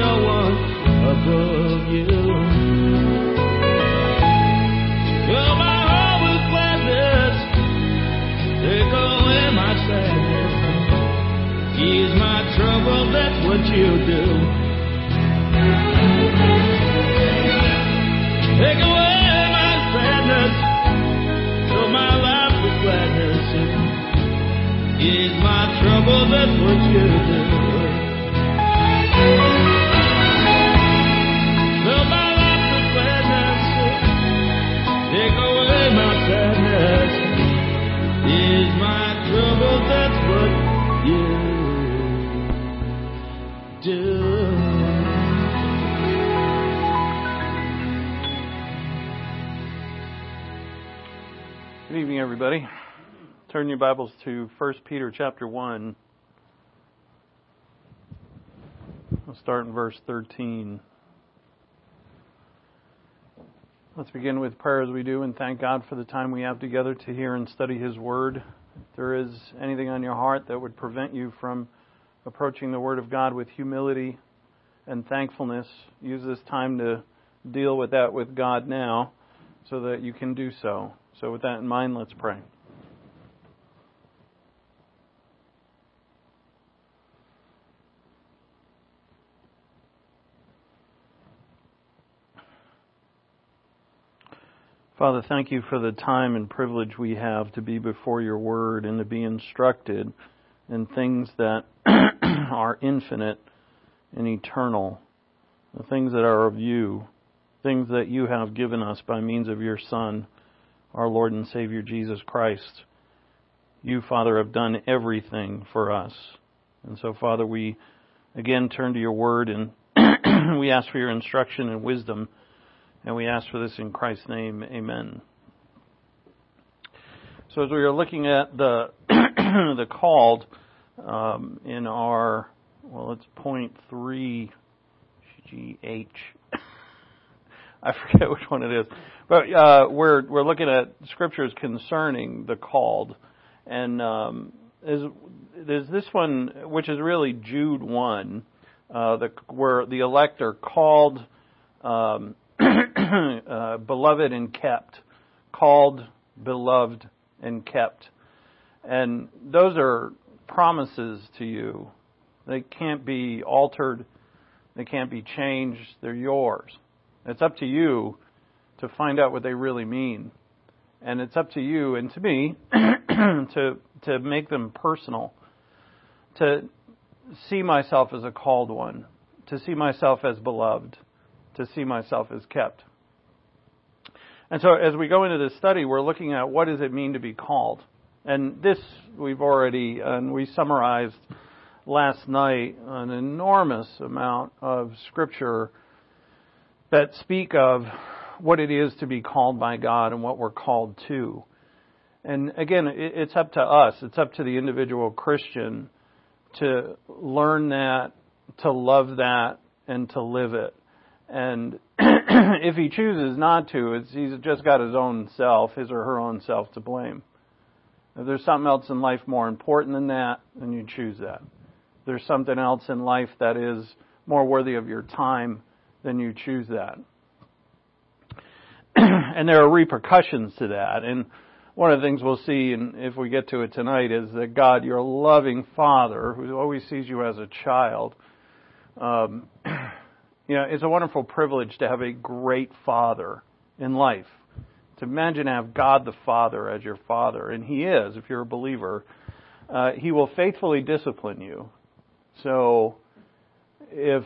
no one above you. Fill my heart with gladness, take away my sadness. Ease my trouble, that's what you do. Take away my sadness, fill my life with gladness. Ease my trouble, that's what you do. Fill my life with gladness, take away my sadness. Ease my trouble, that's what you do. Good evening, everybody. Turn your Bibles to 1 Peter chapter 1. We'll start in verse 13. Let's begin with prayer as we do and thank God for the time we have together to hear and study His Word. If there is anything on your heart that would prevent you from approaching the Word of God with humility and thankfulness, use this time to deal with that with God now so that you can do so. So with that in mind, let's pray. Father, thank you for the time and privilege we have to be before your word and to be instructed in things that are infinite and eternal, the things that are of you, things that you have given us by means of your Son, our Lord and Savior Jesus Christ. You, Father, have done everything for us. And so, Father, we again turn to your word and we ask for your instruction and wisdom. And we ask for this in Christ's name. Amen. So as we are looking at the the called in our, well, it's point 3 GH. I forget which one it is. But we're looking at scriptures concerning the called. And there's this one, which is really Jude 1, where the elect are called, beloved and kept. Called, beloved, and kept. And those are promises to you. They can't be altered. They can't be changed. They're yours. It's up to you to find out what they really mean. And it's up to you and to me to make them personal. To see myself as a called one. To see myself as beloved. To see myself as kept. And so as we go into this study, we're looking at what does it mean to be called. And this we've already, and we summarized last night an enormous amount of scripture that speak of what it is to be called by God and what we're called to. And again, it's up to us. It's up to the individual Christian to learn that, to love that, and to live it. And if he chooses not to, he's just got his own self, his or her own self to blame. If there's something else in life more important than that, then you choose that. If there's something else in life that is more worthy of your time, then you choose that. And there are repercussions to that. And one of the things we'll see, and if we get to it tonight, is that God, your loving Father, who always sees you as a child, it's a wonderful privilege to have a great Father in life. To imagine to have God the Father as your Father. And He is, if you're a believer. He will faithfully discipline you. So, if,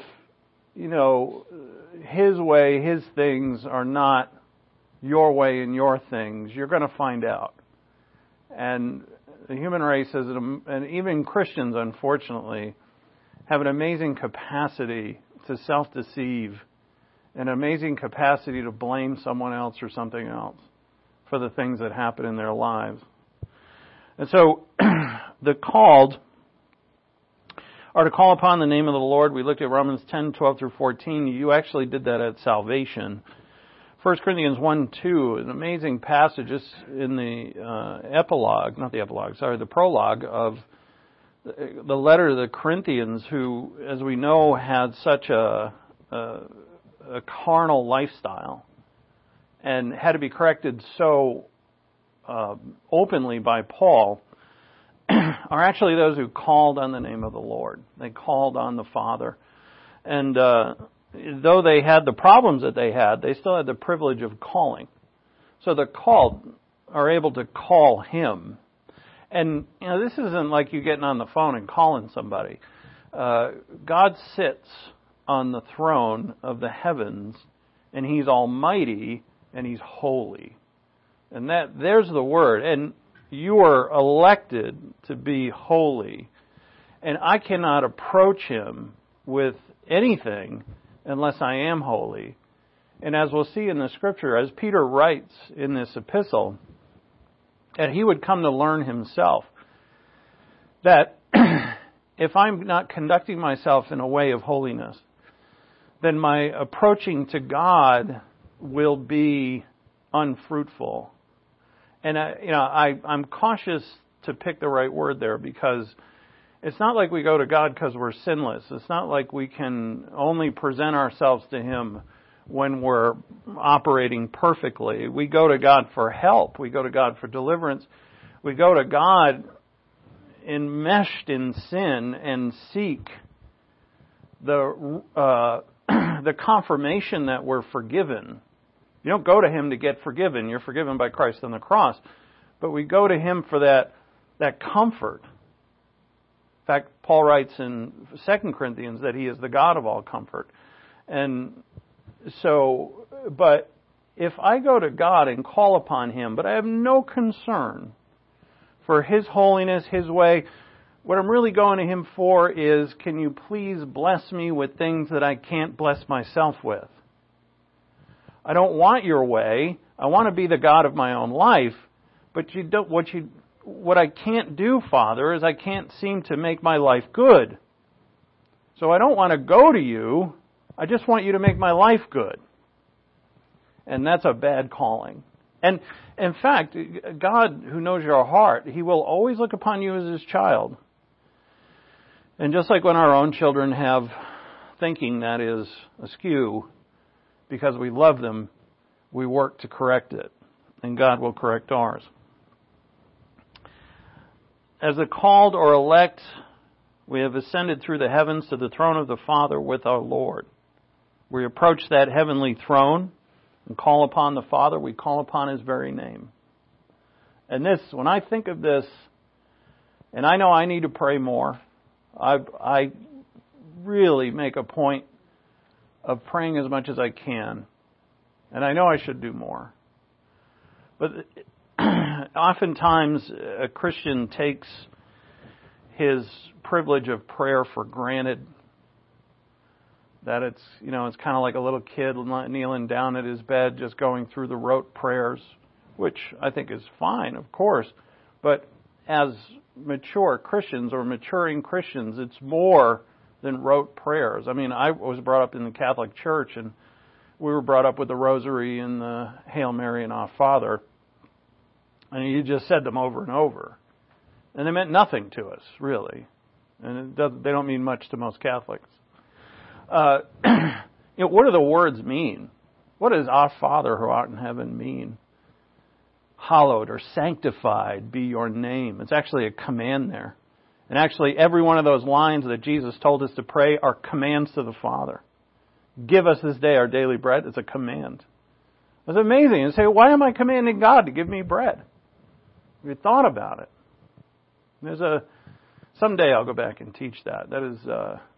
His way, His things are not your way and your things, you're going to find out. And the human race, and even Christians, unfortunately, have an amazing capacity to self-deceive, an amazing capacity to blame someone else or something else for the things that happen in their lives. And so, the called are to call upon the name of the Lord. We looked at Romans 10, 12 through 14. You actually did that at salvation. 1 Corinthians 1, 2, an amazing passage in the the prologue of the letter to the Corinthians, who, as we know, had such a carnal lifestyle and had to be corrected so openly by Paul, are actually those who called on the name of the Lord. They called on the Father. And though they had the problems that they had, they still had the privilege of calling. So the called are able to call Him. And this isn't like you getting on the phone and calling somebody. God sits on the throne of the heavens, and He's almighty, and He's holy. And there's the word. And you are elected to be holy. And I cannot approach Him with anything unless I am holy. And as we'll see in the Scripture, as Peter writes in this epistle, that he would come to learn himself that if I'm not conducting myself in a way of holiness, then my approaching to God will be unfruitful. And I'm cautious to pick the right word there, because it's not like we go to God because we're sinless. It's not like we can only present ourselves to Him when we're operating perfectly. We go to God for help. We go to God for deliverance. We go to God enmeshed in sin and seek the confirmation that we're forgiven. You don't go to Him to get forgiven. You're forgiven by Christ on the cross. But we go to Him for that comfort. In fact, Paul writes in 2 Corinthians that He is the God of all comfort. And so, but if I go to God and call upon Him, but I have no concern for His holiness, His way, what I'm really going to Him for is, can you please bless me with things that I can't bless myself with? I don't want your way. I want to be the God of my own life. But what I can't do, Father, is I can't seem to make my life good. So I don't want to go to you. I just want you to make my life good. And that's a bad calling. And in fact, God, who knows your heart, He will always look upon you as His child. And just like when our own children have thinking that is askew, because we love them, we work to correct it. And God will correct ours. As the called or elect, we have ascended through the heavens to the throne of the Father with our Lord. We approach that heavenly throne and call upon the Father. We call upon His very name. And this, when I think of this, and I know I need to pray more, I really make a point of praying as much as I can. And I know I should do more. But oftentimes a Christian takes his privilege of prayer for granted. That it's kind of like a little kid kneeling down at his bed, just going through the rote prayers, which I think is fine, of course. But as mature Christians or maturing Christians, it's more than rote prayers. I mean, I was brought up in the Catholic Church, and we were brought up with the Rosary and the Hail Mary and Our Father. And you just said them over and over. And they meant nothing to us, really. And they don't mean much to most Catholics. What do the words mean? What does Our Father who art in heaven mean? Hallowed or sanctified be your name. It's actually a command there. And actually every one of those lines that Jesus told us to pray are commands to the Father. Give us this day our daily bread. It's a command. It's amazing. You say, why am I commanding God to give me bread? Have you thought about it? Someday I'll go back and teach that. That is,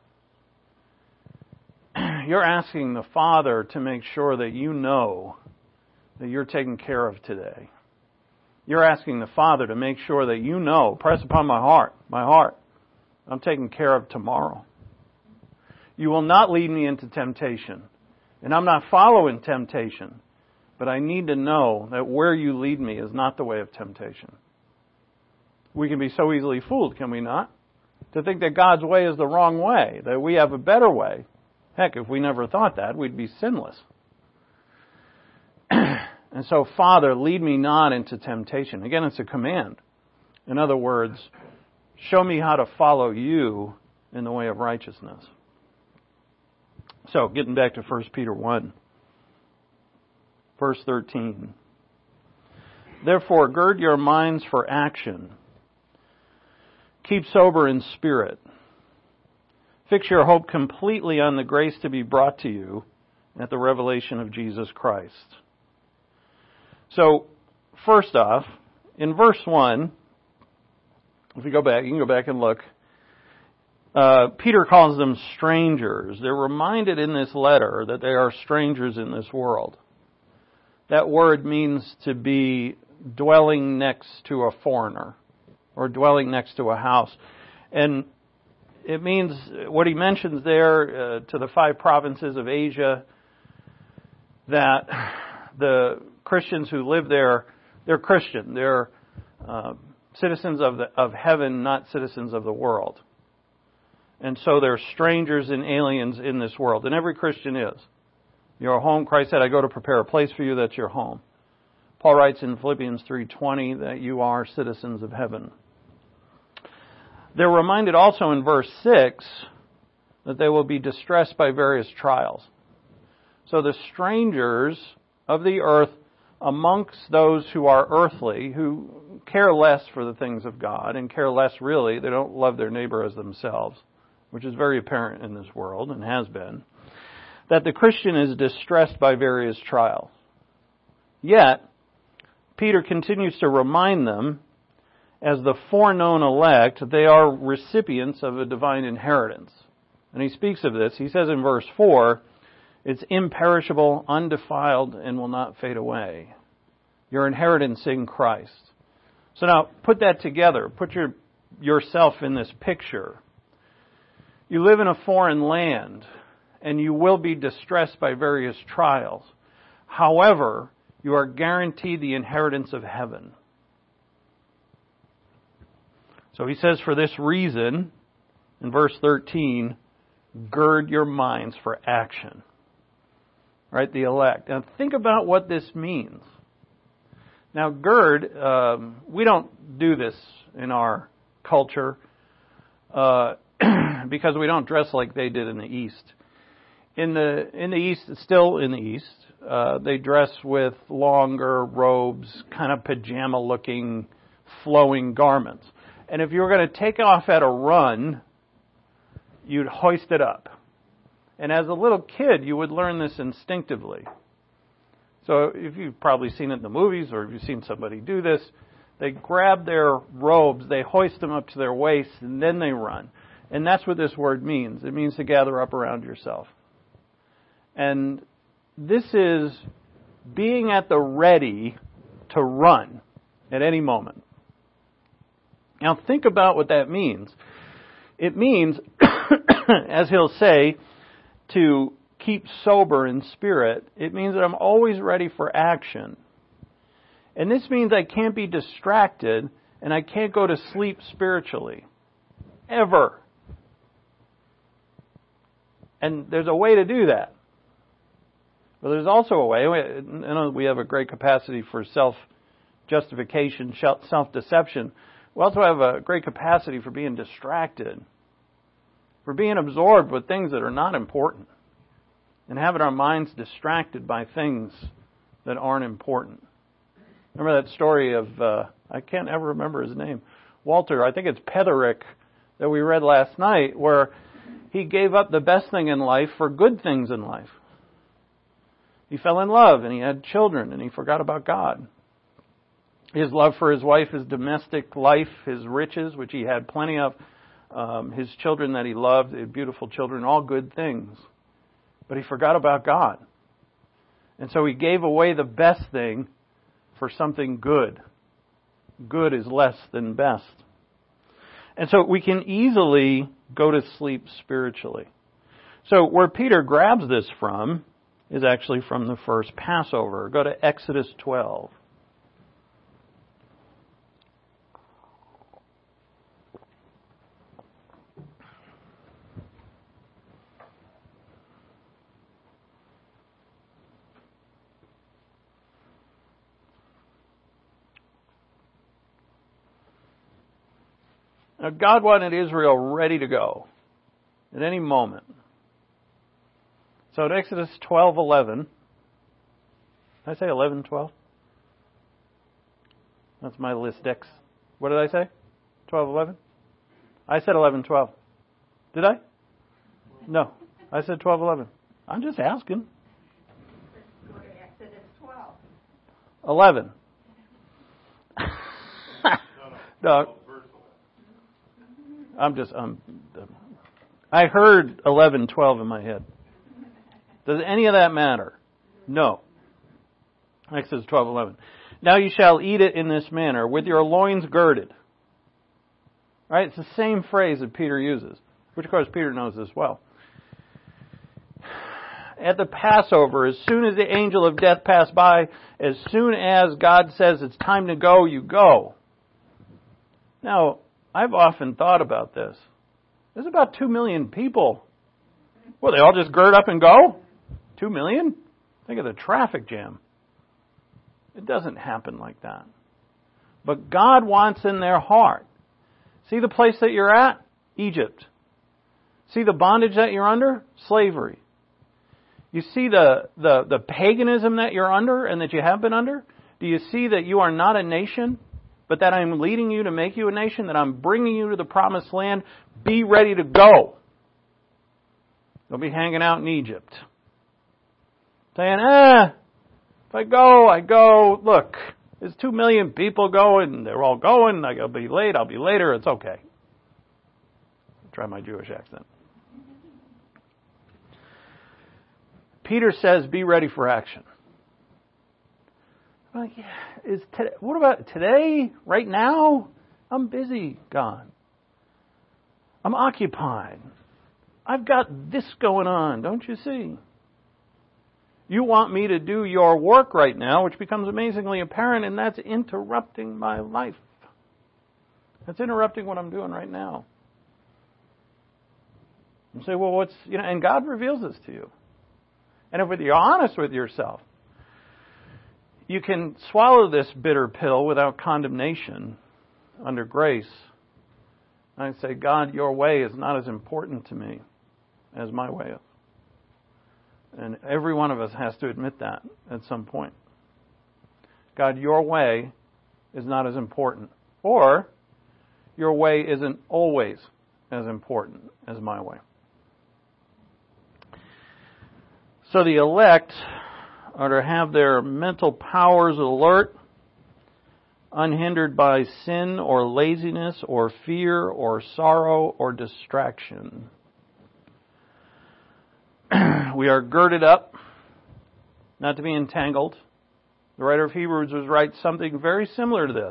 you're asking the Father to make sure that you know that you're taken care of today. You're asking the Father to make sure that you know, press upon my heart, I'm taken care of tomorrow. You will not lead me into temptation. And I'm not following temptation. But I need to know that where you lead me is not the way of temptation. We can be so easily fooled, can we not? To think that God's way is the wrong way, that we have a better way. Heck, if we never thought that, we'd be sinless. And so, Father, lead me not into temptation. Again, it's a command. In other words, Show me how to follow you in the way of righteousness. So, getting back to 1 Peter 1, verse 13. Therefore, gird your minds for action. Keep sober in spirit. Fix your hope completely on the grace to be brought to you at the revelation of Jesus Christ. So, first off, in verse 1, if you go back, you can go back and look. Peter calls them strangers. They're reminded in this letter that they are strangers in this world. That word means to be dwelling next to a foreigner or dwelling next to a house. And it means, what he mentions there to the 5 provinces of Asia, that the Christians who live there, they're Christian. They're citizens of heaven, not citizens of the world. And so they're strangers and aliens in this world. And every Christian is. Your home, Christ said, I go to prepare a place for you, that's your home. Paul writes in Philippians 3:20 that you are citizens of heaven. They're reminded also in verse 6 that they will be distressed by various trials. So the strangers of the earth amongst those who are earthly, who care less for the things of God and care less really, they don't love their neighbor as themselves, which is very apparent in this world and has been, that the Christian is distressed by various trials. Yet, Peter continues to remind them, as the foreknown elect, they are recipients of a divine inheritance. And he speaks of this. He says in verse 4, it's imperishable, undefiled, and will not fade away. Your inheritance in Christ. So now, put that together. Put yourself in this picture. You live in a foreign land, and you will be distressed by various trials. However, you are guaranteed the inheritance of heaven. So he says, for this reason, in verse 13, gird your minds for action. Right, the elect. Now think about what this means. Now gird, we don't do this in our culture because we don't dress like they did in the East. In the East, still in the East, they dress with longer robes, kind of pajama-looking, flowing garments. And if you were going to take off at a run, you'd hoist it up. And as a little kid, you would learn this instinctively. So if you've probably seen it in the movies or if you've seen somebody do this, they grab their robes, they hoist them up to their waists, and then they run. And that's what this word means. It means to gather up around yourself. And this is being at the ready to run at any moment. Now think about what that means. It means, as he'll say, to keep sober in spirit. It means that I'm always ready for action. And this means I can't be distracted and I can't go to sleep spiritually. Ever. And there's a way to do that. But there's also a way, I know we have a great capacity for self-justification, self-deception. We also have a great capacity for being distracted, for being absorbed with things that are not important, and having our minds distracted by things that aren't important. Remember that story of, I can't ever remember his name, Walter, I think it's Petherick, that we read last night, where he gave up the best thing in life for good things in life. He fell in love and he had children and he forgot about God. His love for his wife, his domestic life, his riches, which he had plenty of, his children that he loved, beautiful children, all good things. But he forgot about God. And so he gave away the best thing for something good. Good is less than best. And so we can easily go to sleep spiritually. So where Peter grabs this from is actually from the first Passover. Go to Exodus 12. Now, God wanted Israel ready to go at any moment. So in Exodus 12:11, did I say 11:12? That's my list X. What did I say? 12:11? I said 11:12. Did I? No, I said 12:11. I'm just asking. Go to Exodus 12. 11. No. I heard 11:12 in my head. Does any of that matter? No. Exodus 12:11. Now you shall eat it in this manner, with your loins girded. Right? It's the same phrase that Peter uses, which of course Peter knows as well. At the Passover, as soon as the angel of death passed by, as soon as God says it's time to go, you go. Now, I've often thought about this. There's about 2 million people. Well, they all just gird up and go? 2 million? Think of the traffic jam. It doesn't happen like that. But God wants in their heart. See the place that you're at? Egypt. See the bondage that you're under? Slavery. You see the paganism that you're under and that you have been under? Do you see that you are not a nation, but that I'm leading you to make you a nation, that I'm bringing you to the promised land? Be ready to go. Don't be hanging out in Egypt. Saying, if I go. Look, there's 2 million people going. They're all going. I'll be late. I'll be later. It's okay. Try my Jewish accent. Peter says, be ready for action. Well, yeah, what about today? Right now? I'm busy, God. I'm occupied. I've got this going on, don't you see? You want me to do your work right now, which becomes amazingly apparent, and that's interrupting my life. That's interrupting what I'm doing right now. You say, well, and God reveals this to you. And if you're honest with yourself, you can swallow this bitter pill without condemnation under grace. And I say, God, your way is not as important to me as my way is. And every one of us has to admit that at some point. God, your way is not as important. Or your way isn't always as important as my way. So the elect are to have their mental powers alert, unhindered by sin or laziness or fear or sorrow or distraction. We are girded up, not to be entangled. The writer of Hebrews was writing something very similar to this.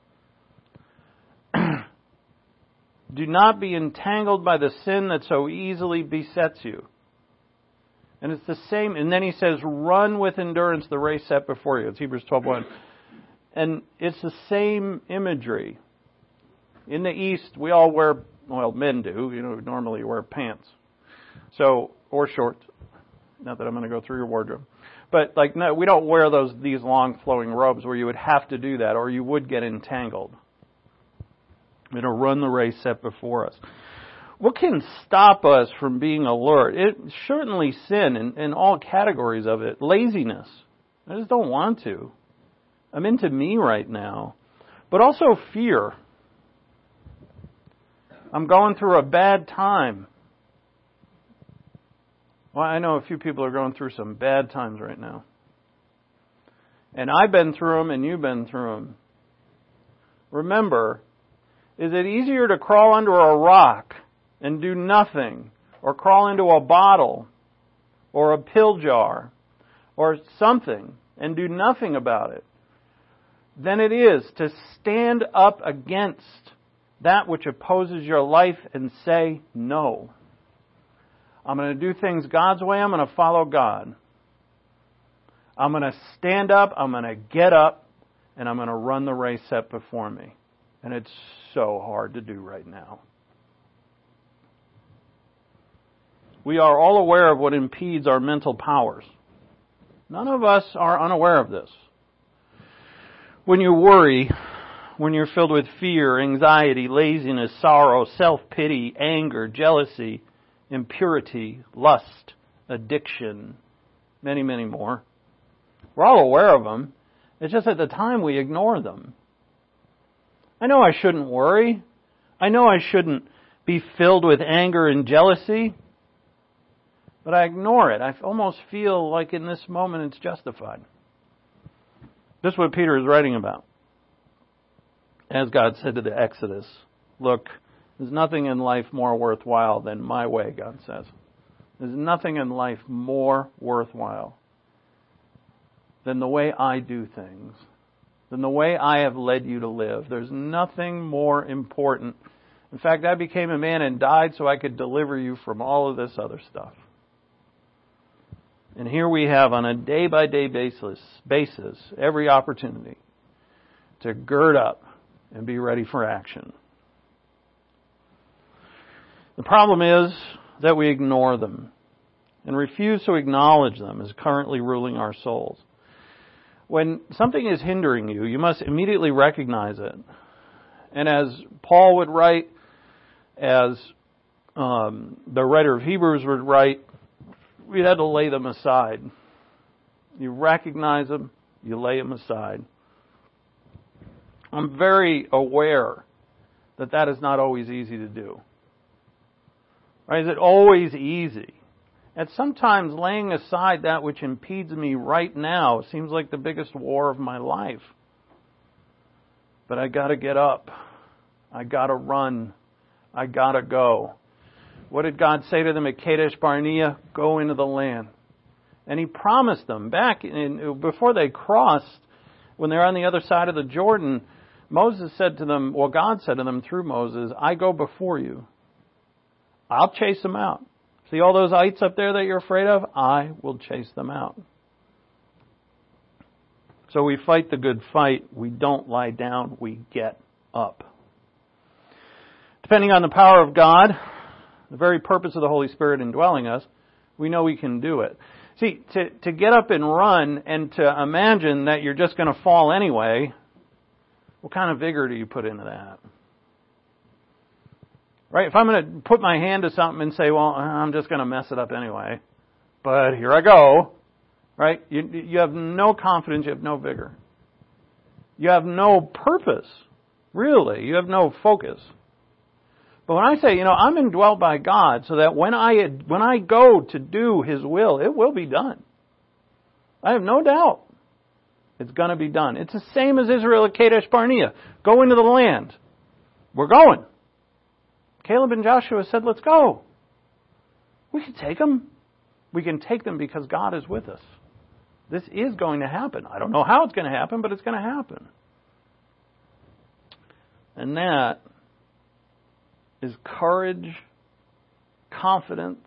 Do not be entangled by the sin that so easily besets you. And it's the same, and then he says, run with endurance the race set before you. It's Hebrews 12:1. And it's the same imagery. In the East, we all wear, men do, normally wear pants. Or shorts. Not that I'm going to go through your wardrobe. But no, we don't wear these long flowing robes where you would have to do that or you would get entangled. We're going to run the race set before us. What can stop us from being alert? It's certainly sin in all categories of it. Laziness. I just don't want to. I'm into me right now. But also fear. I'm going through a bad time. Well, I know a few people are going through some bad times right now. And I've been through them and you've been through them. Remember, is it easier to crawl under a rock and do nothing, or crawl into a bottle, or a pill jar, or something, and do nothing about it, than it is to stand up against that which opposes your life and say, no. I'm going to do things God's way. I'm going to follow God. I'm going to stand up. I'm going to get up. And I'm going to run the race set before me. And it's so hard to do right now. We are all aware of what impedes our mental powers. None of us are unaware of this. When you worry, when you're filled with fear, anxiety, laziness, sorrow, self-pity, anger, jealousy, impurity, lust, addiction, many, many more. We're all aware of them. It's just at the time we ignore them. I know I shouldn't worry. I know I shouldn't be filled with anger and jealousy. But I ignore it. I almost feel like in this moment it's justified. This is what Peter is writing about. As God said to the Exodus, look, there's nothing in life more worthwhile than my way, God says. There's nothing in life more worthwhile than the way I do things, than the way I have led you to live. There's nothing more important. In fact, I became a man and died so I could deliver you from all of this other stuff. And here we have on a day-by-day basis every opportunity to gird up and be ready for action. The problem is that we ignore them and refuse to acknowledge them as currently ruling our souls. When something is hindering you, you must immediately recognize it. And as Paul would write, as the writer of Hebrews would write, we had to lay them aside. You recognize them, you lay them aside. I'm very aware that that is not always easy to do. Right? Is it always easy? And sometimes laying aside that which impedes me right now seems like the biggest war of my life. But I got to get up. I got to run. I got to go. What did God say to them at Kadesh Barnea? Go into the land. And He promised them before they crossed, when they're on the other side of the Jordan, Moses said to them, well, God said to them through Moses, I go before you. I'll chase them out. See all those ites up there that you're afraid of? I will chase them out. So we fight the good fight. We don't lie down. We get up. Depending on the power of God, the very purpose of the Holy Spirit indwelling us, we know we can do it. See, to get up and run and to imagine that you're just going to fall anyway, what kind of vigor do you put into that? Right? If I'm going to put my hand to something and say, well, I'm just going to mess it up anyway, but here I go, right? You have no confidence, you have no vigor. You have no purpose, really. You have no focus. But when I say, I'm indwelt by God so that when I go to do His will, it will be done. I have no doubt it's going to be done. It's the same as Israel at Kadesh Barnea. Go into the land. We're going. Caleb and Joshua said, let's go. We can take them. We can take them because God is with us. This is going to happen. I don't know how it's going to happen, but it's going to happen. And that is courage, confidence,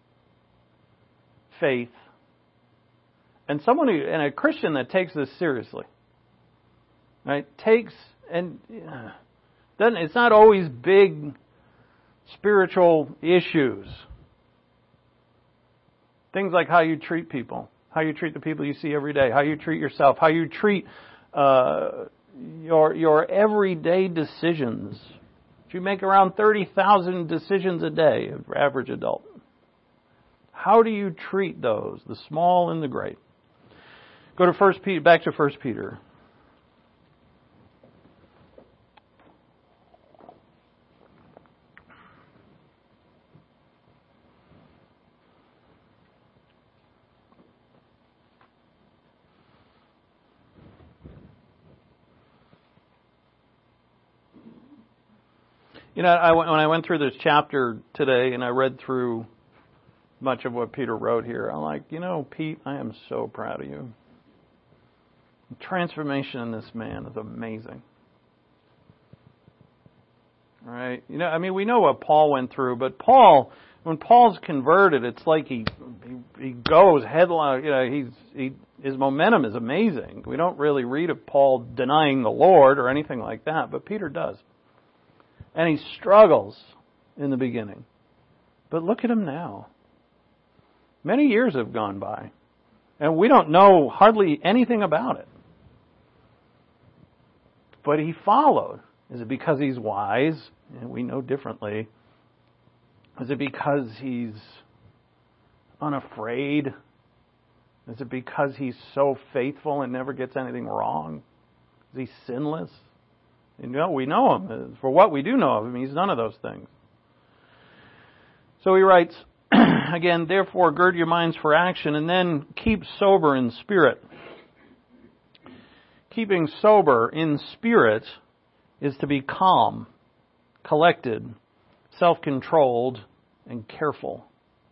faith, and a Christian that takes this seriously. Right? It's not always big spiritual issues. Things like how you treat people, how you treat the people you see every day, how you treat yourself, how you treat your everyday decisions. You make around 30,000 decisions a day, average adult. How do you treat those, the small and the great? Go to back to 1 Peter. When I went through this chapter today and I read through much of what Peter wrote here, I'm like, Pete, I am so proud of you. The transformation in this man is amazing. All right? We know what Paul went through, but when Paul's converted, it's like he goes headlong. His momentum is amazing. We don't really read of Paul denying the Lord or anything like that, but Peter does. And he struggles in the beginning. But look at him now. Many years have gone by, and we don't know hardly anything about it. But he followed. Is it because he's wise? And we know differently. Is it because he's unafraid? Is it because he's so faithful and never gets anything wrong? Is he sinless? You know, we know him. For what we do know of him, he's none of those things. So he writes, again, therefore gird your minds for action, and then keep sober in spirit. Keeping sober in spirit is to be calm, collected, self-controlled, and careful.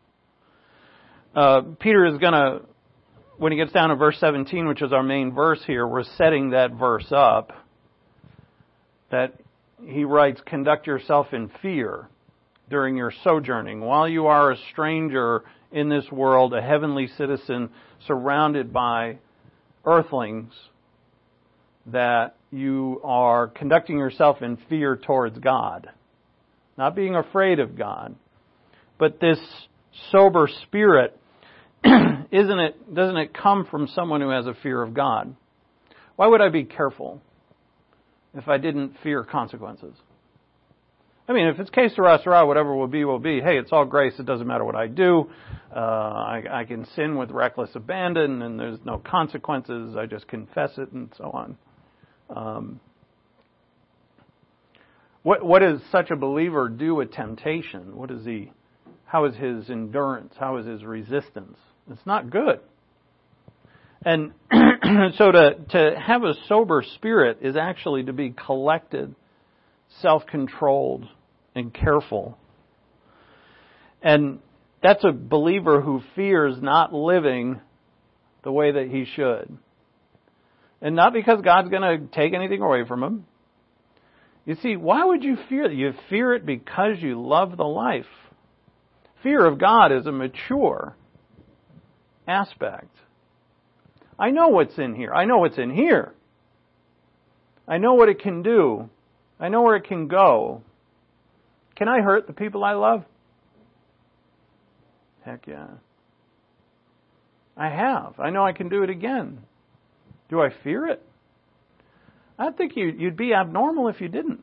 Peter is going to, when he gets down to verse 17, which is our main verse here, we're setting that verse up, that he writes, conduct yourself in fear during your sojourning. While you are a stranger in this world, a heavenly citizen surrounded by earthlings, that you are conducting yourself in fear towards God. Not being afraid of God. But this sober spirit, doesn't it come from someone who has a fear of God? Why would I be careful if I didn't fear consequences? I mean, if it's que sera, whatever will be, will be. Hey, it's all grace. It doesn't matter what I do. I can sin with reckless abandon, and there's no consequences. I just confess it, and so on. What does such a believer do with temptation? How is his endurance? How is his resistance? It's not good. And so to have a sober spirit is actually to be collected, self-controlled, and careful. And that's a believer who fears not living the way that he should. And not because God's going to take anything away from him. You see, why would you fear it? You fear it because you love the life. Fear of God is a mature aspect. I know what's in here. I know what's in here. I know what it can do. I know where it can go. Can I hurt the people I love? Heck yeah. I have. I know I can do it again. Do I fear it? I think you'd be abnormal if you didn't.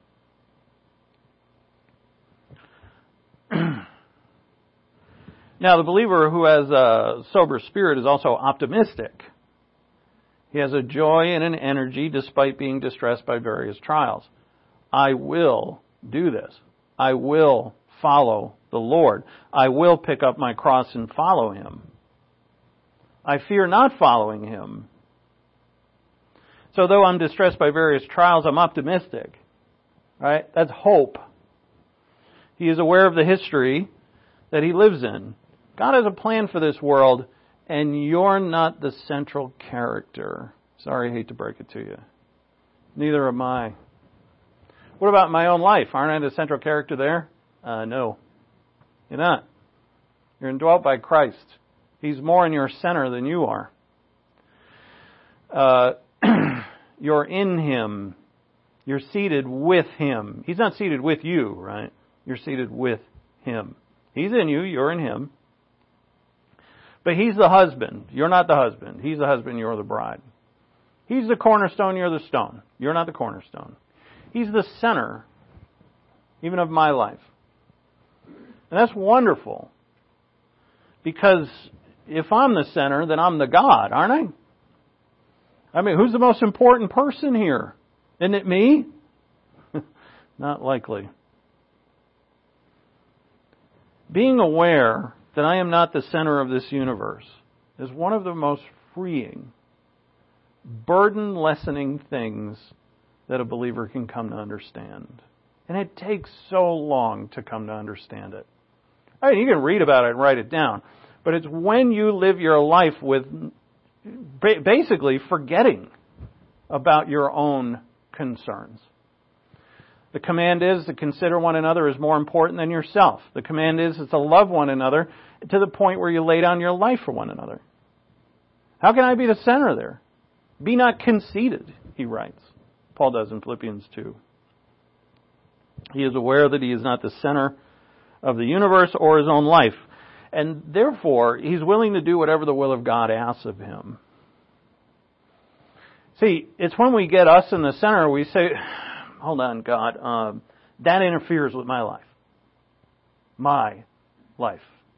Now, the believer who has a sober spirit is also optimistic. He has a joy and an energy despite being distressed by various trials. I will do this. I will follow the Lord. I will pick up my cross and follow Him. I fear not following Him. So though I'm distressed by various trials, I'm optimistic. Right? That's hope. He is aware of the history that he lives in. God has a plan for this world, and you're not the central character. Sorry, I hate to break it to you. Neither am I. What about my own life? Aren't I the central character there? No. You're not. You're indwelt by Christ. He's more in your center than you are. You're in Him. You're seated with Him. He's not seated with you, right? You're seated with Him. He's in you. You're in Him. But He's the husband. You're not the husband. He's the husband. You're the bride. He's the cornerstone. You're the stone. You're not the cornerstone. He's the center, even of my life. And that's wonderful. Because if I'm the center, then I'm the God, aren't I? I mean, who's the most important person here? Isn't it me? Not likely. Being aware that I am not the center of this universe is one of the most freeing, burden-lessening things that a believer can come to understand. And it takes so long to come to understand it. I mean, you can read about it and write it down, but it's when you live your life with basically forgetting about your own concerns. The command is to consider one another as more important than yourself. The command is to love one another to the point where you lay down your life for one another. How can I be the center there? Be not conceited, he writes. Paul does in Philippians 2. He is aware that he is not the center of the universe or his own life. And therefore, he's willing to do whatever the will of God asks of him. See, it's when we get us in the center, we say, hold on, God, that interferes with my life. My life.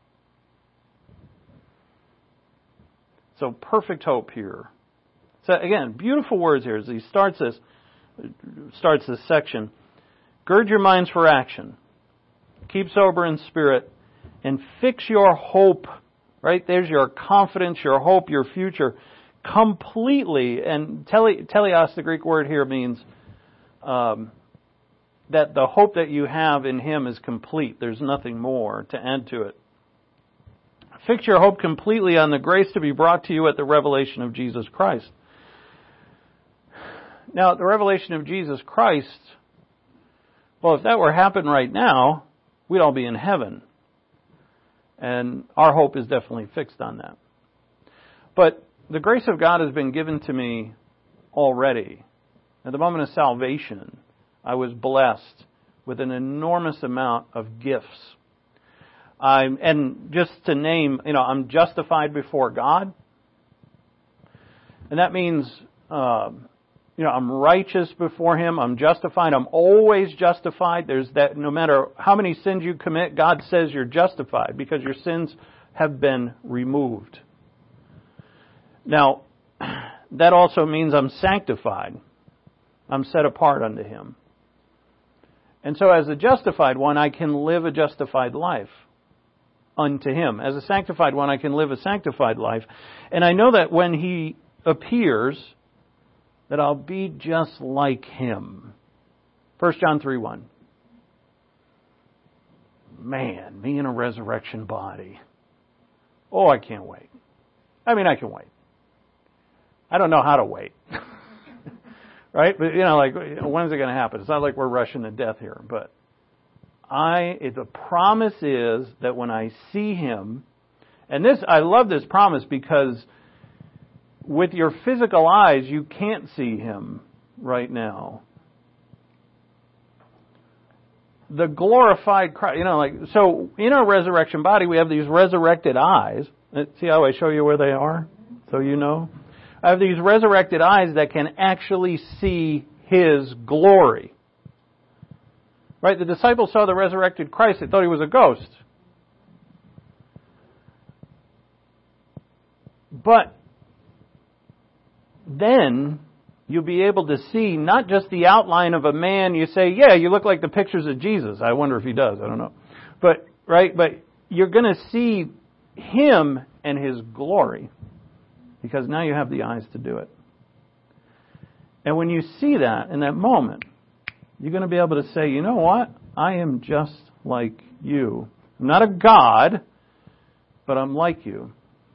So perfect hope here. So again, beautiful words here as he starts this section. Gird your minds for action. Keep sober in spirit. And fix your hope. Right? There's your confidence, your hope, your future. Completely. And teleos, the Greek word here, means that the hope that you have in Him is complete. There's nothing more to add to it. Fix your hope completely on the grace to be brought to you at the revelation of Jesus Christ. Now, the revelation of Jesus Christ, well, if that were to happen right now, we'd all be in heaven. And our hope is definitely fixed on that. But the grace of God has been given to me already. At the moment of salvation, I was blessed with an enormous amount of gifts. And just to name, I'm justified before God. And that means, I'm righteous before Him. I'm justified. I'm always justified. There's that, no matter how many sins you commit, God says you're justified because your sins have been removed. Now, that also means I'm sanctified. I'm set apart unto Him. And so as a justified one, I can live a justified life unto Him. As a sanctified one, I can live a sanctified life. And I know that when He appears, that I'll be just like Him. 1 John 3:1. Man, me in a resurrection body. Oh, I can't wait. I mean, I can wait. I don't know how to wait. Right? But, when's it going to happen? It's not like we're rushing to death here. But the promise is that when I see Him, and I love this promise because with your physical eyes, you can't see Him right now. The glorified Christ, so in our resurrection body, we have these resurrected eyes. See how I show you where they are? So you know? I have these resurrected eyes that can actually see His glory. Right? The disciples saw the resurrected Christ. They thought He was a ghost. But then you'll be able to see not just the outline of a man. You say, yeah, you look like the pictures of Jesus. I wonder if He does. I don't know. But you're going to see Him and His glory because now you have the eyes to do it. And when you see that in that moment, you're going to be able to say, you know what? I am just like you. I'm not a God, but I'm like you.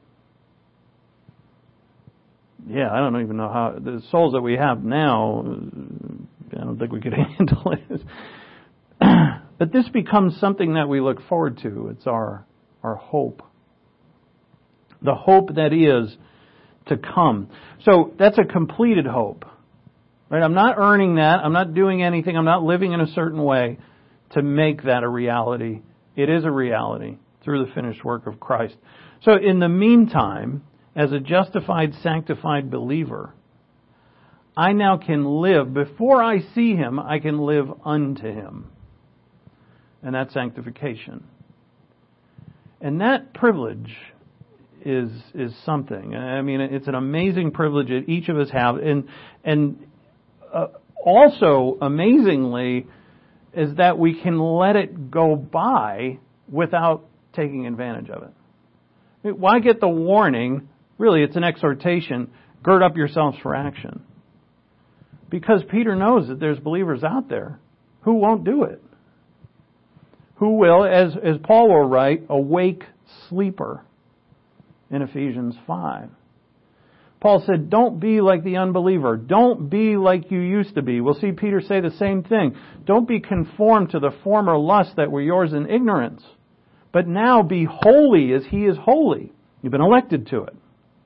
Yeah, I don't even know how, the souls that we have now, I don't think we could handle it. But this becomes something that we look forward to. It's our hope. The hope that is to come. So that's a completed hope. Right? I'm not earning that. I'm not doing anything. I'm not living in a certain way to make that a reality. It is a reality through the finished work of Christ. So in the meantime, as a justified, sanctified believer, I now can live, before I see Him, I can live unto Him. And that's sanctification. And that privilege is something. I mean, it's an amazing privilege that each of us have. And also, amazingly, is that we can let it go by without taking advantage of it. Why get the warning? Really, it's an exhortation. Gird up yourselves for action. Because Peter knows that there's believers out there who won't do it. Who will, as Paul will write, awake sleeper in Ephesians 5. Paul said, don't be like the unbeliever. Don't be like you used to be. We'll see Peter say the same thing. Don't be conformed to the former lusts that were yours in ignorance. But now be holy as He is holy. You've been elected to it.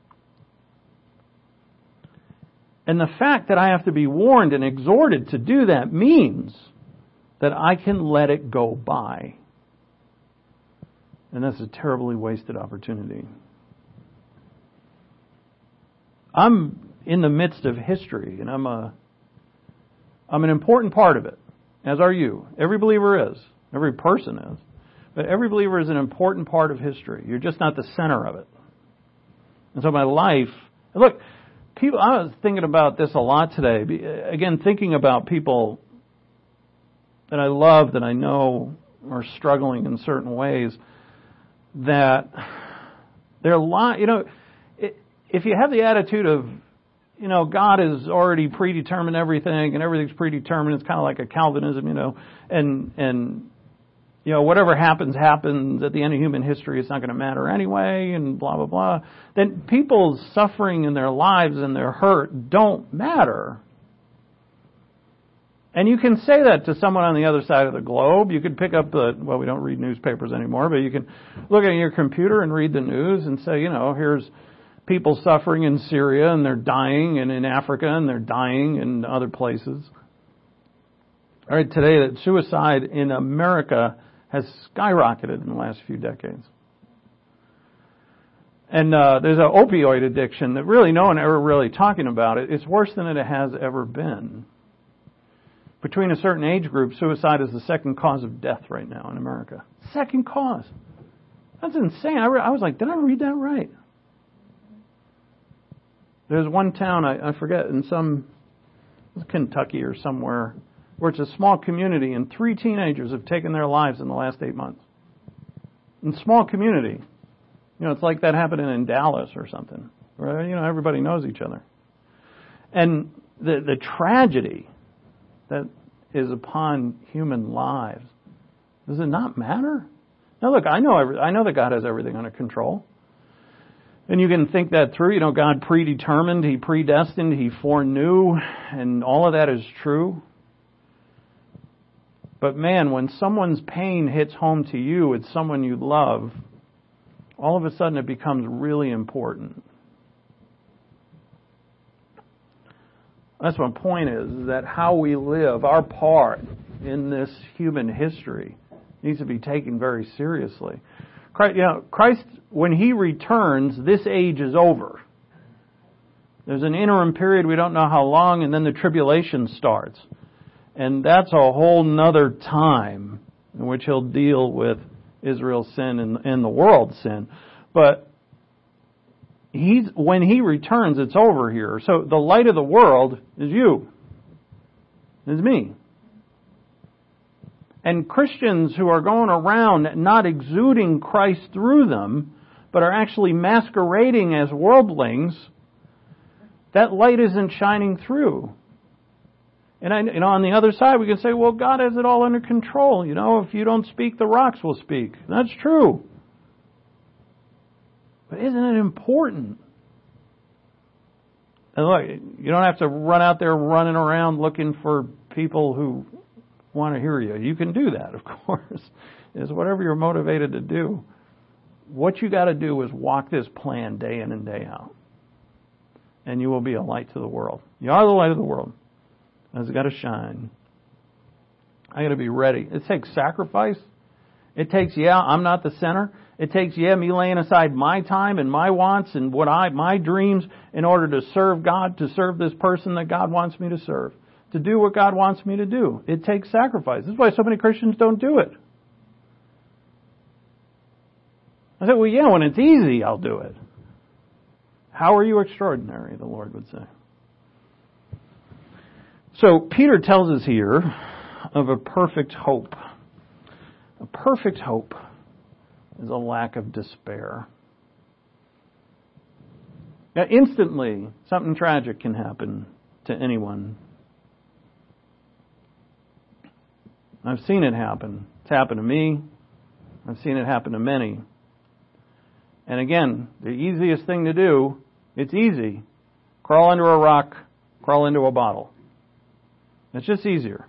And the fact that I have to be warned and exhorted to do that means that I can let it go by. And that's a terribly wasted opportunity. in the midst of history, and I'm an important part of it, as are you. Every believer is. Every person is. But every believer is an important part of history. You're just not the center of it. And so my life, look, people, I was thinking about this a lot today. Again, thinking about people that I love, that I know are struggling in certain ways, that their life, if you have the attitude of, God has already predetermined everything and everything's predetermined, it's kind of like a Calvinism, and whatever happens at the end of human history, it's not going to matter anyway, and blah, blah, blah. Then people's suffering in their lives and their hurt don't matter. And you can say that to someone on the other side of the globe. You could pick up we don't read newspapers anymore, but you can look at your computer and read the news and say, here's people suffering in Syria and they're dying, and in Africa and they're dying in other places. All right, today that suicide in America has skyrocketed in the last few decades. And there's an opioid addiction that really no one ever really talking about it. It's worse than it has ever been. Between a certain age group, suicide is the second cause of death right now in America. Second cause. That's insane. I was like, did I read that right? There's one town, I forget, in Kentucky or somewhere, where it's a small community, and 3 teenagers have taken their lives in the last 8 months. In a small community. It's like that happening in Dallas or something. Where, everybody knows each other. And the tragedy that is upon human lives, does it not matter? Now look, I know that God has everything under control. And you can think that through. God predetermined, He predestined, He foreknew, and all of that is true. But man, when someone's pain hits home to you, it's someone you love, all of a sudden it becomes really important. That's my point is that how we live, our part in this human history, needs to be taken very seriously. Christ, when He returns, this age is over. There's an interim period, we don't know how long, and then the tribulation starts. And that's a whole nother time in which He'll deal with Israel's sin and the world's sin. But when He returns, it's over here. So the light of the world is you. Is me. And Christians who are going around not exuding Christ through them, but are actually masquerading as worldlings, that light isn't shining through. And on the other side, we can say, well, God has it all under control. If you don't speak, the rocks will speak. That's true. But isn't it important? And look, you don't have to run out there running around looking for people who want to hear you. You can do that, of course. It's whatever you're motivated to do. What you got to do is walk this plan day in and day out. And you will be a light to the world. You are the light of the world. It's got to shine. I got to be ready. It takes sacrifice. It takes, I'm not the center. It takes, me laying aside my time and my wants and my dreams in order to serve God, to serve this person that God wants me to serve, to do what God wants me to do. It takes sacrifice. This is why so many Christians don't do it. I said, well, when it's easy, I'll do it. How are you extraordinary, the Lord would say. So Peter tells us here of a perfect hope. A perfect hope is a lack of despair. Now, instantly, something tragic can happen to anyone. I've seen it happen. It's happened to me. I've seen it happen to many. And again, the easiest thing to do, it's easy. Crawl under a rock, crawl into a bottle. It's just easier.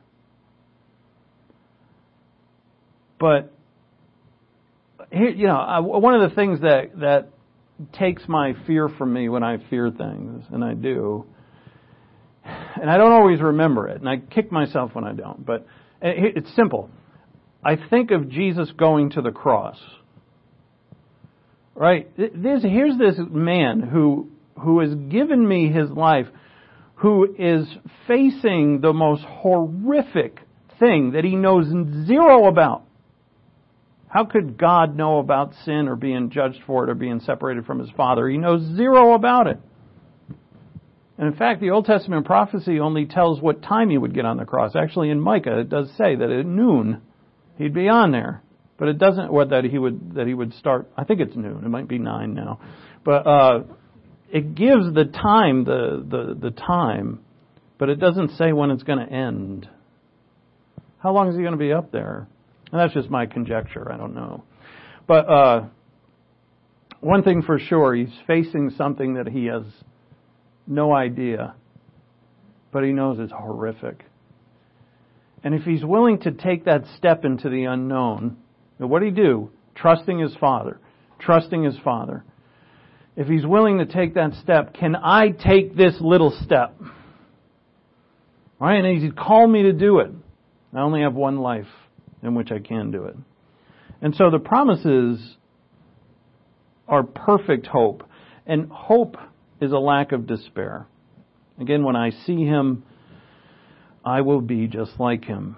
But here, one of the things that takes my fear from me when I fear things, and I do, and I don't always remember it, and I kick myself when I don't, but it's simple. I think of Jesus going to the cross. Right? Here's this man who who has given me his life, who is facing the most horrific thing that he knows zero about. How could God know about sin or being judged for it or being separated from his Father? He knows zero about it. And in fact, the Old Testament prophecy only tells what time he would get on the cross. Actually, in Micah, it does say that at noon he'd be on there. But it doesn't, that he would start, I think it's noon, it might be 9 now. But it gives the time, the time, but it doesn't say when it's going to end. How long is he going to be up there? And that's just my conjecture, I don't know. But one thing for sure, he's facing something that he has no idea, but he knows it's horrific. And if he's willing to take that step into the unknown, now what did he do? Trusting his Father. Trusting his Father. If he's willing to take that step, can I take this little step? All right, and he's called me to do it. I only have one life in which I can do it. And so the promises are perfect hope. And hope is a lack of despair. Again, when I see him, I will be just like him.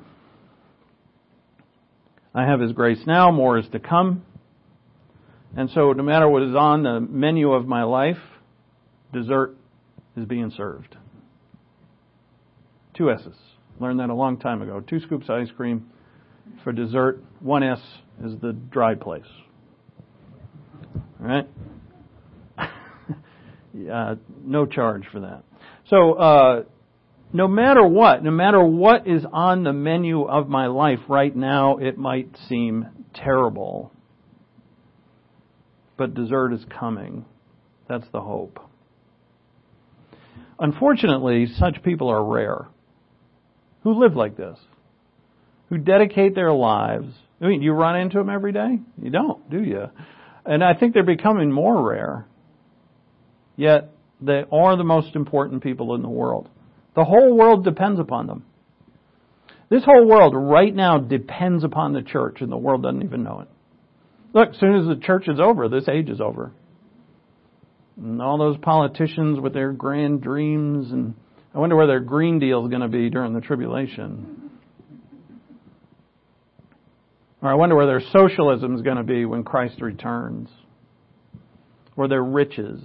I have his grace now, more is to come. And so no matter what is on the menu of my life, dessert is being served. 2 S's. Learned that a long time ago. 2 scoops of ice cream for dessert. 1 S is the dry place. All right? No charge for that. So, no matter what is on the menu of my life right now, it might seem terrible. But dessert is coming. That's the hope. Unfortunately, such people are rare. Who live like this? Who dedicate their lives. I mean, you run into them every day? You don't, do you? And I think they're becoming more rare. Yet, they are the most important people in the world. The whole world depends upon them. This whole world right now depends upon the church, and the world doesn't even know it. Look, as soon as the church is over, this age is over. And all those politicians with their grand dreams, and I wonder where their Green Deal is going to be during the tribulation. Or I wonder where their socialism is going to be when Christ returns. Or their riches.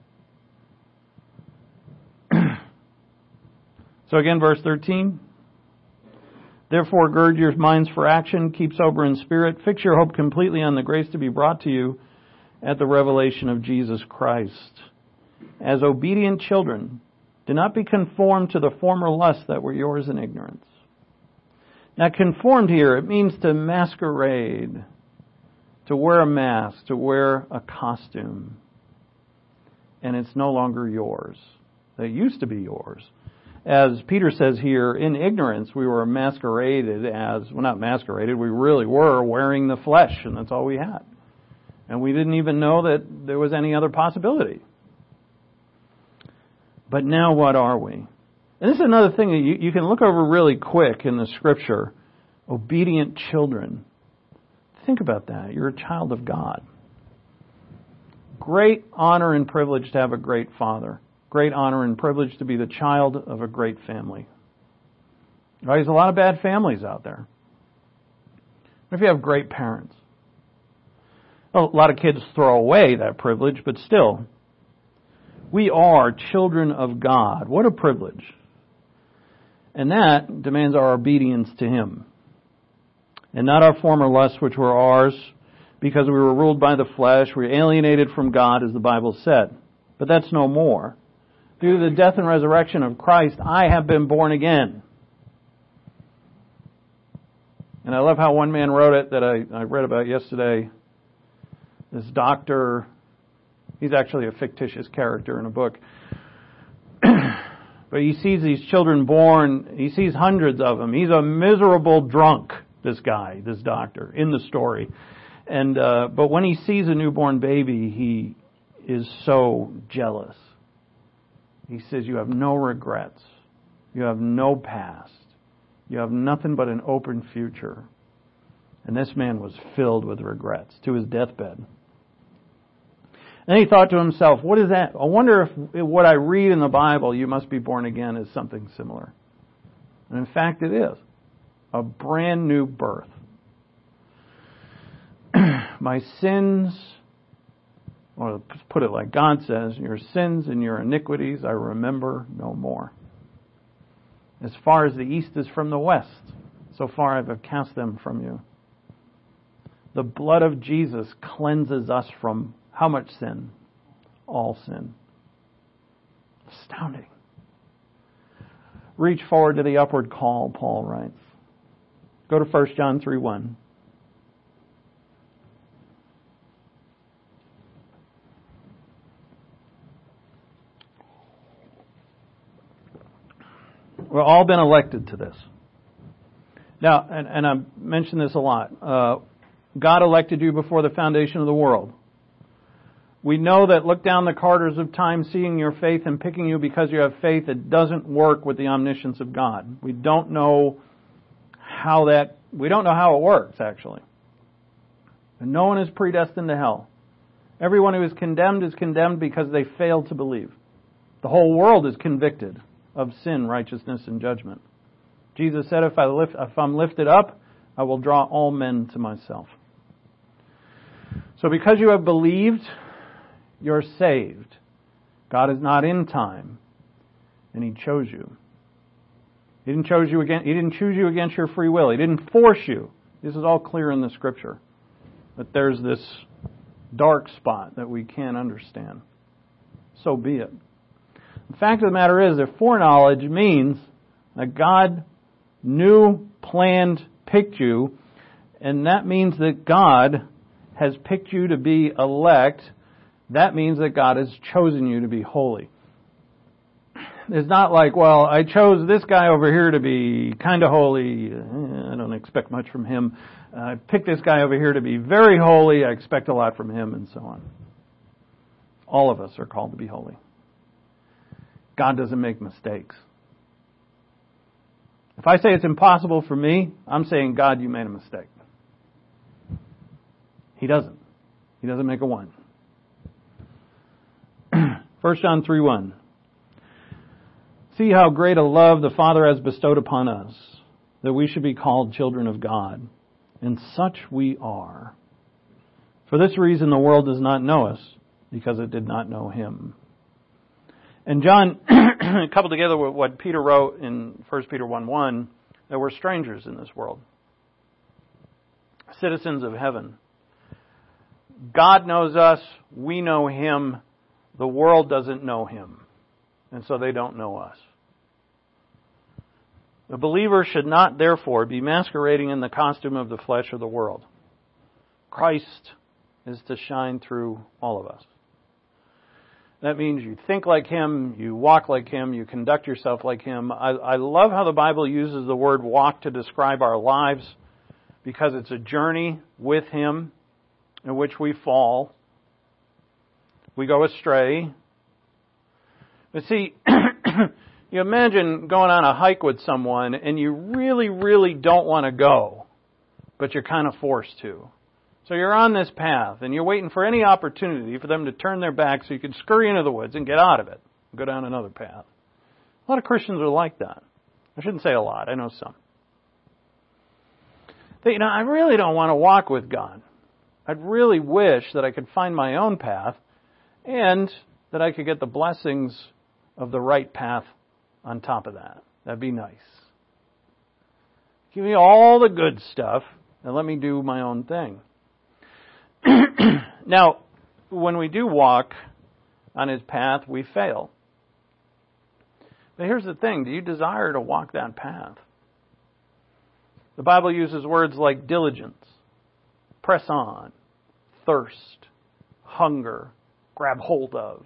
So again, verse 13. Therefore, gird your minds for action, keep sober in spirit, fix your hope completely on the grace to be brought to you at the revelation of Jesus Christ. As obedient children, do not be conformed to the former lusts that were yours in ignorance. Now, conformed here, it means to masquerade, to wear a mask, to wear a costume. And it's no longer yours. It used to be yours. As Peter says here, in ignorance, we were masqueraded as, well, not masqueraded, we really were wearing the flesh, and that's all we had. And we didn't even know that there was any other possibility. But now what are we? And this is another thing that you can look over really quick in the Scripture. Obedient children. Think about that. You're a child of God. Great honor and privilege to have a great father. Great honor and privilege to be the child of a great family. Right? There's a lot of bad families out there. What if you have great parents? Well, a lot of kids throw away that privilege, but still, we are children of God. What a privilege. And that demands our obedience to Him. And not our former lusts which were ours, because we were ruled by the flesh, we were alienated from God, as the Bible said. But that's no more. Through the death and resurrection of Christ, I have been born again. And I love how one man wrote it that I read about yesterday. This doctor, he's actually a fictitious character in a book. But he sees these children born, he sees hundreds of them. He's a miserable drunk, this guy, this doctor, in the story. And but when he sees a newborn baby, he is so jealous. He says, you have no regrets. You have no past. You have nothing but an open future. And this man was filled with regrets to his deathbed. And he thought to himself, what is that? I wonder if what I read in the Bible, you must be born again, is something similar. And in fact, it is. A brand new birth. My sins, or put it like God says, your sins and your iniquities I remember no more. As far as the east is from the west, so far I have cast them from you. The blood of Jesus cleanses us from how much sin? All sin. Astounding. Reach forward to the upward call, Paul writes. Go to 1 John 3:1. We've all been elected to this. Now, and I've mentioned this a lot. God elected you before the foundation of the world. We know that look down the corridors of time, seeing your faith and picking you because you have faith, it doesn't work with the omniscience of God. We don't know how it works, actually. And no one is predestined to hell. Everyone who is condemned because they failed to believe. The whole world is convicted of sin, righteousness, and judgment. Jesus said, if I'm lifted up, I will draw all men to myself. So because you have believed, you're saved. God is not in time, and He chose you. He didn't choose you against your free will. He didn't force you. This is all clear in the Scripture. But there's this dark spot that we can't understand. So be it. The fact of the matter is that foreknowledge means that God knew, planned, picked you, and that means that God has picked you to be elect. That means that God has chosen you to be holy. It's not like, well, I chose this guy over here to be kind of holy. I don't expect much from him. I picked this guy over here to be very holy. I expect a lot from him, and so on. All of us are called to be holy. God doesn't make mistakes. If I say it's impossible for me, I'm saying, God, you made a mistake. He doesn't. He doesn't make a one. 1 John 3:1. See how great a love the Father has bestowed upon us, that we should be called children of God. And such we are. For this reason the world does not know us, because it did not know Him. And John, coupled together with what Peter wrote in 1 Peter 1:1, that we're strangers in this world. Citizens of heaven. God knows us, we know Him, the world doesn't know Him. And so they don't know us. The believer should not, therefore, be masquerading in the costume of the flesh or the world. Christ is to shine through all of us. That means you think like Him, you walk like Him, you conduct yourself like Him. I love how the Bible uses the word walk to describe our lives, because it's a journey with Him in which we fall. We go astray. But see, you imagine going on a hike with someone and you really, really don't want to go, but you're kind of forced to. So you're on this path and you're waiting for any opportunity for them to turn their back so you can scurry into the woods and get out of it and go down another path. A lot of Christians are like that. I shouldn't say a lot. I know some. I really don't want to walk with God. I'd really wish that I could find my own path and that I could get the blessings of the right path on top of that. That'd be nice. Give me all the good stuff and let me do my own thing. Now, when we do walk on His path, we fail. But here's the thing. Do you desire to walk that path? The Bible uses words like diligence, press on, thirst, hunger, grab hold of,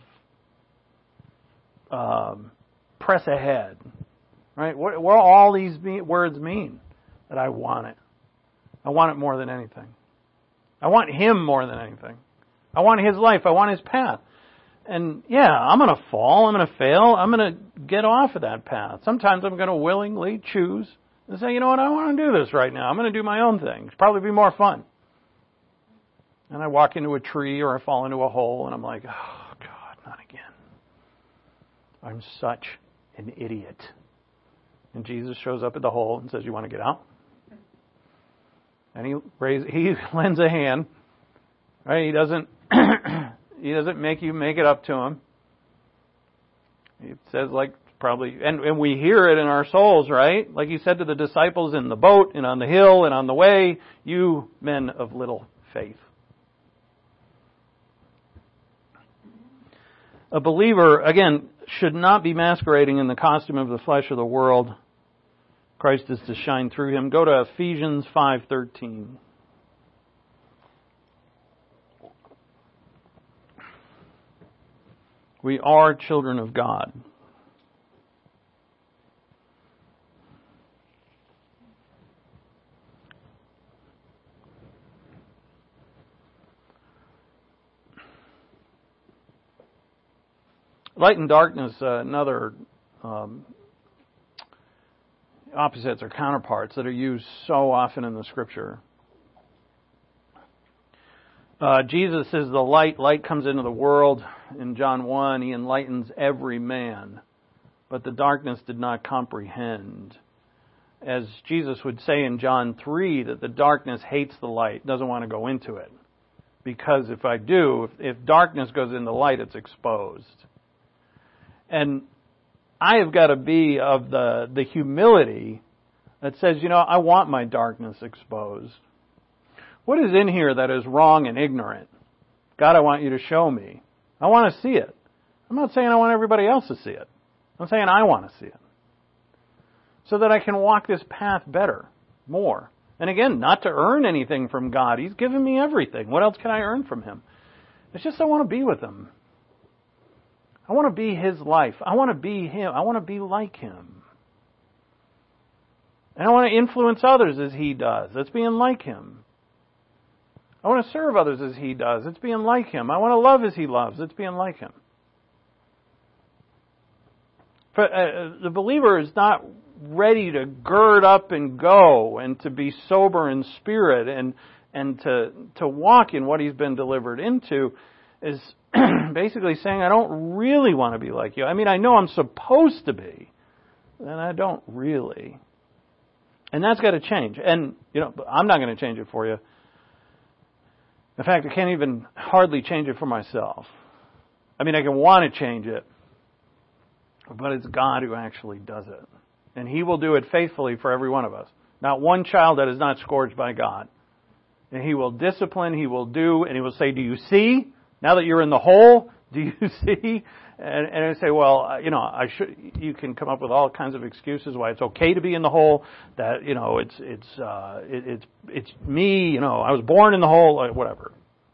press ahead. Right? What do all these words mean? That I want it. I want it more than anything. I want Him more than anything. I want His life. I want His path. And yeah, I'm going to fall. I'm going to fail. I'm going to get off of that path. Sometimes I'm going to willingly choose and say, you know what, I want to do this right now. I'm going to do my own thing. It's probably be more fun. And I walk into a tree or I fall into a hole and I'm like, oh, God, not again. I'm such an idiot. And Jesus shows up at the hole and says, you want to get out? And he lends a hand. Right? He doesn't make you make it up to him. He says probably, and we hear it in our souls, right? Like he said to the disciples in the boat and on the hill and on the way, you men of little faith. A believer, again, should not be masquerading in the costume of the flesh or the world. Christ is to shine through him. Go to Ephesians 5:13. We are children of God. Light and darkness, another opposites or counterparts that are used so often in the Scripture. Jesus is the light. Light comes into the world. In John 1, he enlightens every man. But the darkness did not comprehend. As Jesus would say in John 3, that the darkness hates the light, doesn't want to go into it. Because if darkness goes into light, it's exposed. And I have got to be of the humility that says, I want my darkness exposed. What is in here that is wrong and ignorant? God, I want you to show me. I want to see it. I'm not saying I want everybody else to see it. I'm saying I want to see it. So that I can walk this path better, more. And again, not to earn anything from God. He's given me everything. What else can I earn from Him? It's just I want to be with Him. I want to be His life. I want to be Him. I want to be like Him. And I want to influence others as He does. That's being like Him. I want to serve others as He does. It's being like Him. I want to love as He loves. It's being like Him. The believer is not ready to gird up and go and to be sober in spirit and to walk in what he's been delivered into is basically saying, I don't really want to be like you. I mean, I know I'm supposed to be, and I don't really. And that's got to change. And, I'm not going to change it for you. In fact, I can't even hardly change it for myself. I mean, I can want to change it, but it's God who actually does it. And He will do it faithfully for every one of us. Not one child that is not scourged by God. And He will discipline, He will do, and He will say, do you see? Now that you're in the hole, do you see? And I say, well, you can come up with all kinds of excuses why it's okay to be in the hole, that, it's me, I was born in the hole, whatever.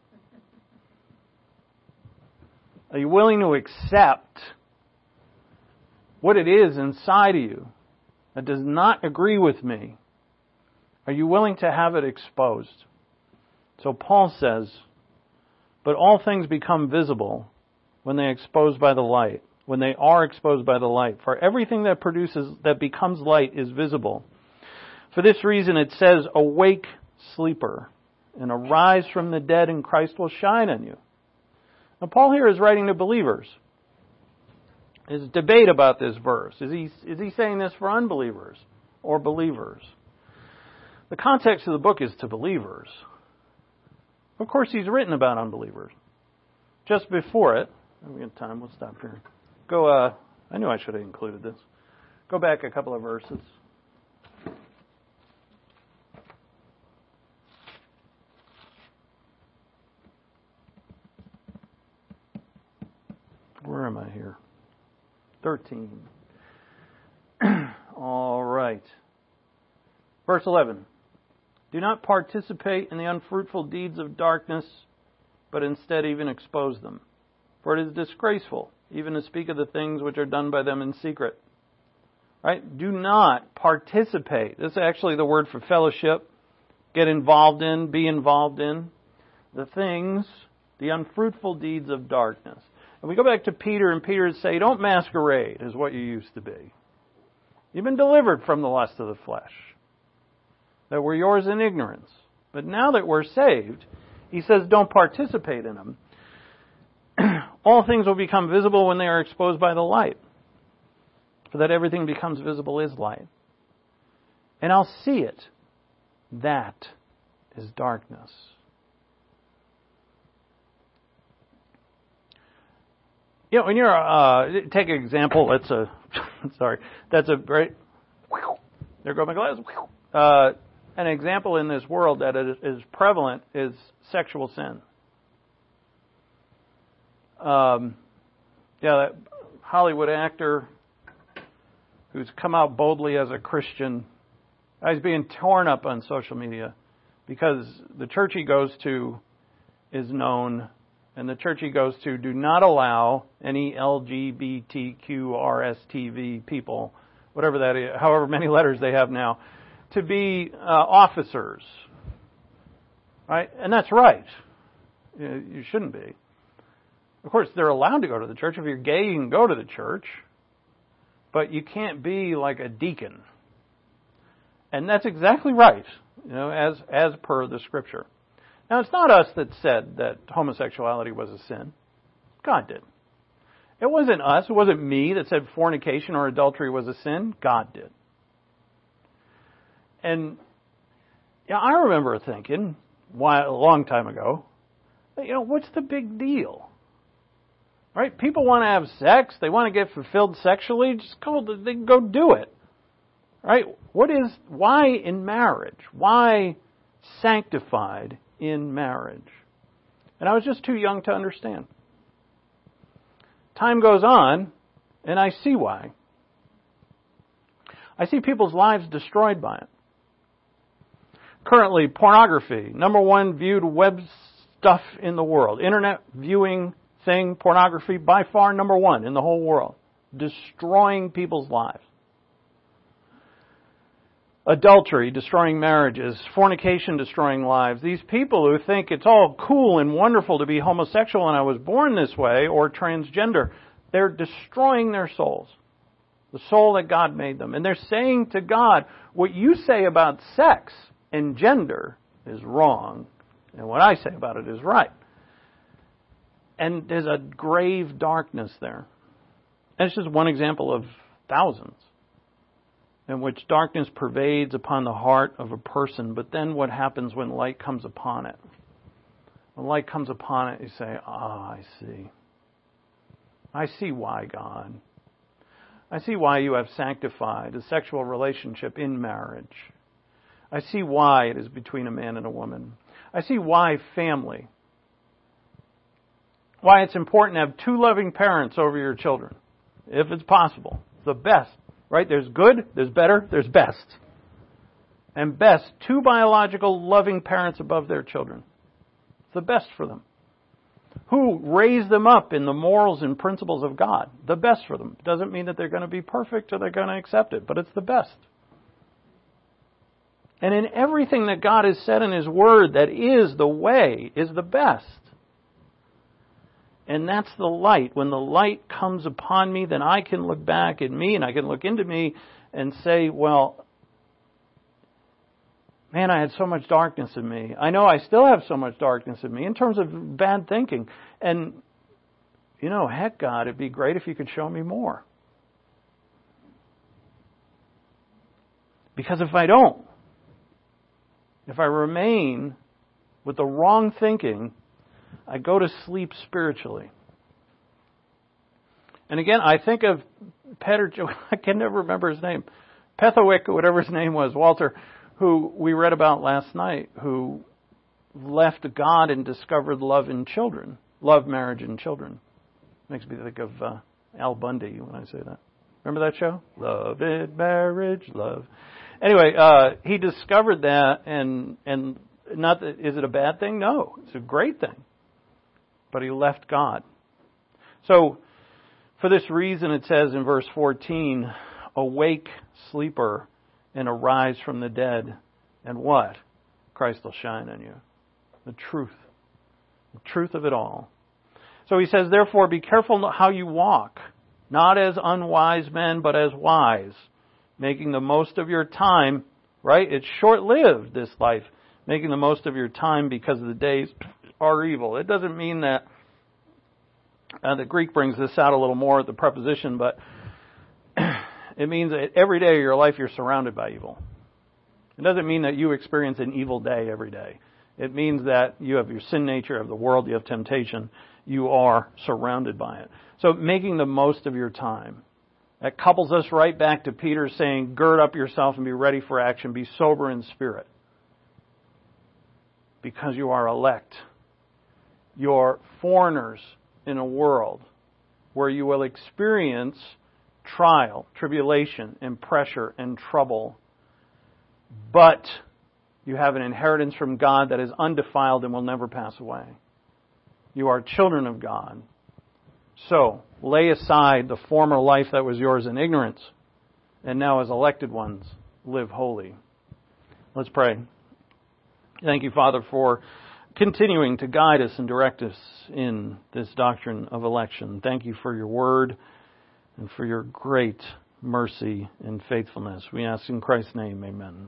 Are you willing to accept what it is inside of you that does not agree with me? Are you willing to have it exposed? So Paul says, but all things become visible when they are exposed by the light. When they are exposed by the light. For everything that becomes light is visible. For this reason it says, awake, sleeper, and arise from the dead, and Christ will shine on you. Now Paul here is writing to believers. There's debate about this verse. Is he saying this for unbelievers or believers? The context of the book is to believers. Of course, he's written about unbelievers. Just before it, we have time, we'll stop here. I knew I should have included this. Go back a couple of verses. Where am I here? 13. All right. Verse 11. Do not participate in the unfruitful deeds of darkness, but instead even expose them. For it is disgraceful even to speak of the things which are done by them in secret. Right? Do not participate. This is actually the word for fellowship. Get involved in, be involved in the things, the unfruitful deeds of darkness. And we go back to Peter, and Peter would say, don't masquerade as what you used to be. You've been delivered from the lust of the flesh that were yours in ignorance. But now that we're saved, He says don't participate in them. All things will become visible when they are exposed by the light. For that everything becomes visible is light. And I'll see it. That is darkness. You know, when you're, take an example, that's a great, there go my glasses. An example in this world that is prevalent is sexual sin. That Hollywood actor who's come out boldly as a Christian, he's being torn up on social media because the church he goes to is known, and the church he goes to do not allow any LGBTQRSTV people, whatever that is, however many letters they have now, to be officers. Right? And that's right. You shouldn't be. Of course, they're allowed to go to the church. If you're gay, you can go to the church. But you can't be like a deacon. And that's exactly right, as per the Scripture. Now, it's not us that said that homosexuality was a sin. God did. It wasn't us. It wasn't me that said fornication or adultery was a sin. God did. And I remember thinking, a long time ago, what's the big deal? Right? People want to have sex. They want to get fulfilled sexually. They can go do it. Right? Why in marriage? Why sanctified in marriage? And I was just too young to understand. Time goes on, and I see why. I see people's lives destroyed by it. Currently, pornography, number one viewed web stuff in the world. Internet viewing thing, pornography, by far number one in the whole world. Destroying people's lives. Adultery, destroying marriages. Fornication, destroying lives. These people who think it's all cool and wonderful to be homosexual and I was born this way, or transgender, they're destroying their souls. The soul that God made them. And they're saying to God, what you say about sex and gender is wrong, and what I say about it is right. And there's a grave darkness there. And it's just one example of thousands in which darkness pervades upon the heart of a person. But then what happens when light comes upon it? When light comes upon it, you say, I see. I see why, God. I see why you have sanctified a sexual relationship in marriage. I see why it is between a man and a woman. I see why family. Why it's important to have two loving parents over your children, if it's possible. It's the best, right? There's good, there's better, there's best. And best, two biological loving parents above their children. It's the best for them. Who raise them up in the morals and principles of God. The best for them. Doesn't mean that they're going to be perfect or they're going to accept it, but it's the best. And in everything that God has said in His Word that is the way, is the best. And that's the light. When the light comes upon me, then I can look back at me and I can look into me and say, well, man, I had so much darkness in me. I know I still have so much darkness in me in terms of bad thinking. And, heck, God, it'd be great if you could show me more. Because if I don't, if I remain with the wrong thinking, I go to sleep spiritually. And again, I think of I can never remember his name, Pethowick, or whatever his name was, Walter, who we read about last night, who left God and discovered love in children, love, marriage, and children. Makes me think of Al Bundy when I say that. Remember that show? Love it, marriage, love. Anyway, he discovered that, and not that, is it a bad thing? No, it's a great thing. But he left God. So, for this reason, it says in verse 14, awake, sleeper, and arise from the dead. And what? Christ will shine on you. The truth of it all. So he says, therefore, be careful how you walk, not as unwise men, but as wise, making the most of your time, right? It's short-lived, this life, making the most of your time because the days, are evil. It doesn't mean that, the Greek brings this out a little more, the preposition, but it means that every day of your life you're surrounded by evil. It doesn't mean that you experience an evil day every day. It means that you have your sin nature of the world, you have temptation, you are surrounded by it. So making the most of your time. That couples us right back to Peter saying, gird up yourself and be ready for action, be sober in spirit. Because you are elect. You're foreigners in a world where you will experience trial, tribulation, and pressure and trouble. But you have an inheritance from God that is undefiled and will never pass away. You are children of God. So, lay aside the former life that was yours in ignorance, and now as elected ones, live holy. Let's pray. Thank you, Father, for continuing to guide us and direct us in this doctrine of election. Thank you for your word and for your great mercy and faithfulness. We ask in Christ's name, amen.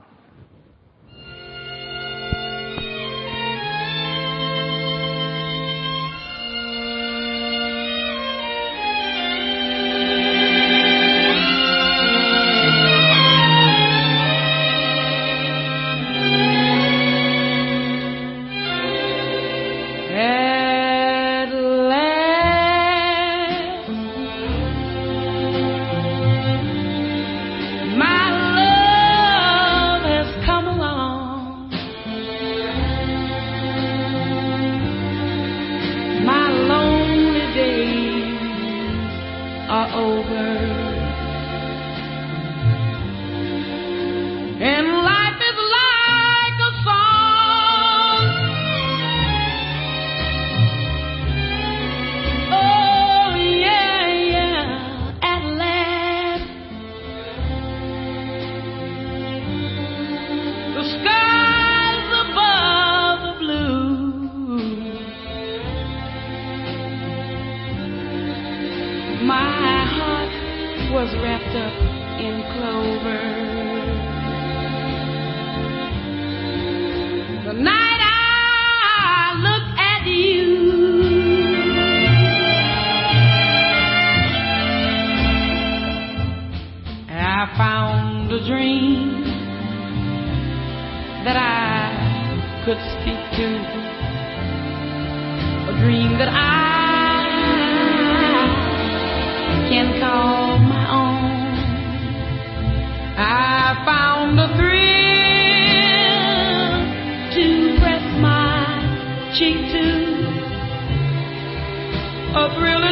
Cheek to a thrill